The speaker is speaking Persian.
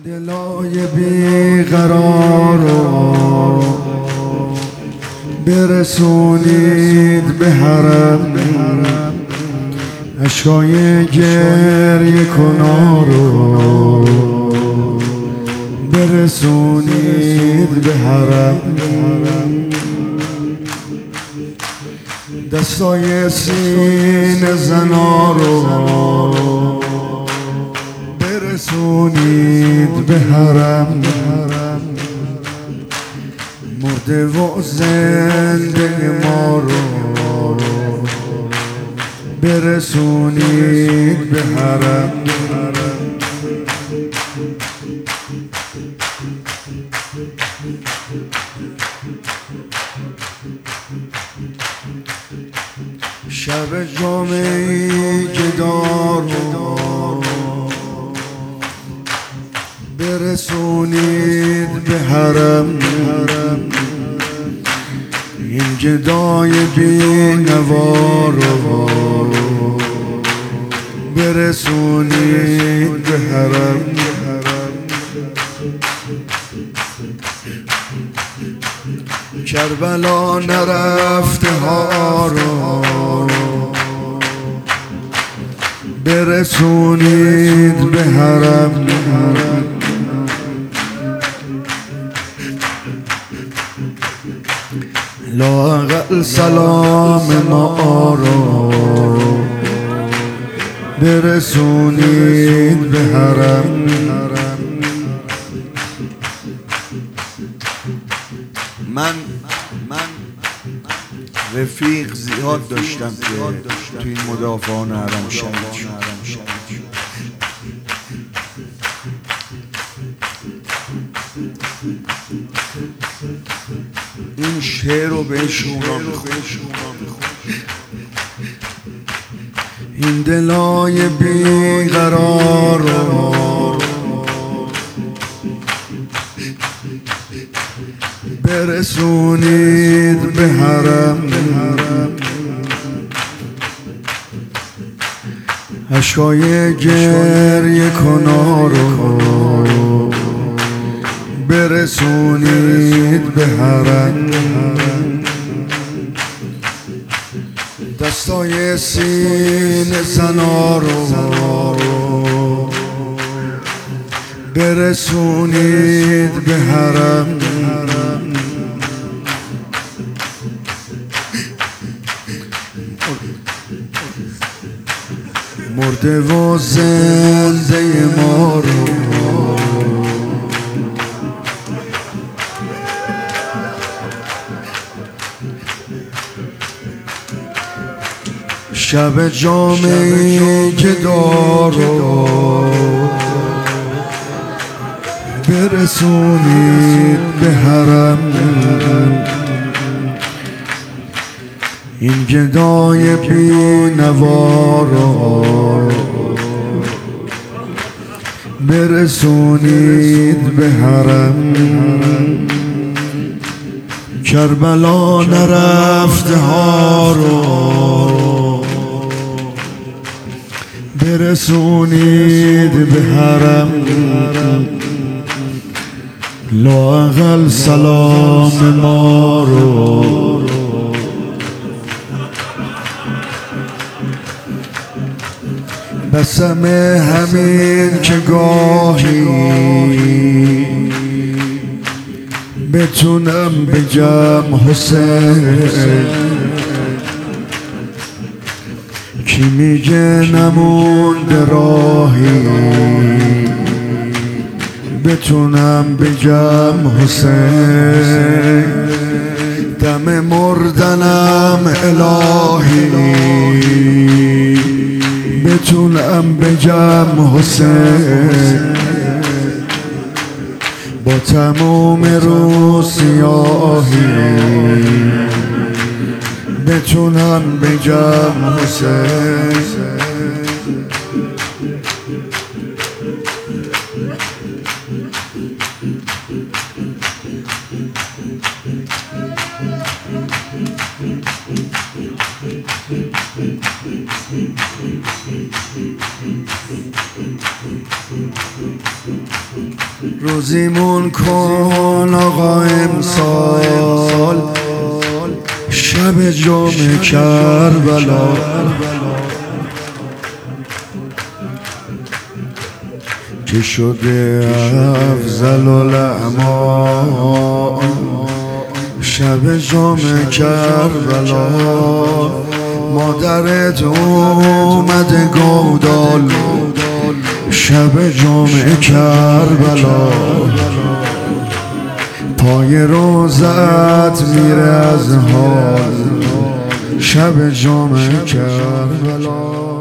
دلای بیقرارو برسونید به حرم، اشکای گریه کنارو برسونید به حرم، دستای سینه زنارو برسونید به حرم، مرده و زنده ما رو برسونید به حرم. شب جمعه‌ای که دارو برسونید به حرم، این گدای بی‌نوا رو برسونید به حرم. کربلا نرفته ها رو برسونید به حرم، لااقل سلام ما رو برسونید به حرم. من رفیق زیاد داشتم که تو این مدافعان حرم شهید شد. این شعر رو بهشون میخونم. این دلای بیقرار رو برسونید به حرم، اشکای گریه کنارو برسونید به حرم، دستای سینه زنارو برسونید به حرم، مرده و زنده ما رو شب جامعه‌ای که دارو برسونید به حرم، این گدای بی‌نوا رو برسونید به حرم. کربلا نرفته ها رو برسونید به حرم، لااقل سلام ما رو بسم همین که گاهی بتونم بگم حسین، کی میگه نمونده راهی بتونم بگم حسین، دم مردنم الهی بتونم بگم حسین، با تموم روز سیاهی بتونم بگم حسین. روزیمون کن آقا امسال شب جمعه کربلا، که شده افضل الاعمال شب جمعه کربلا. مادرت اومده گودال شب جمعه کربلا، پای روزت میره از حال شب جمعه کربلا.